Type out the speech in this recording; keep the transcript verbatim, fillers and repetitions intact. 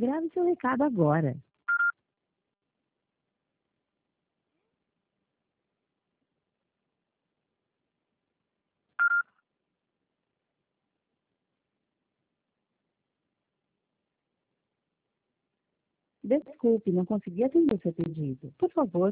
Grave seu recado agora. Desculpe, não consegui atender seu pedido. Por favor,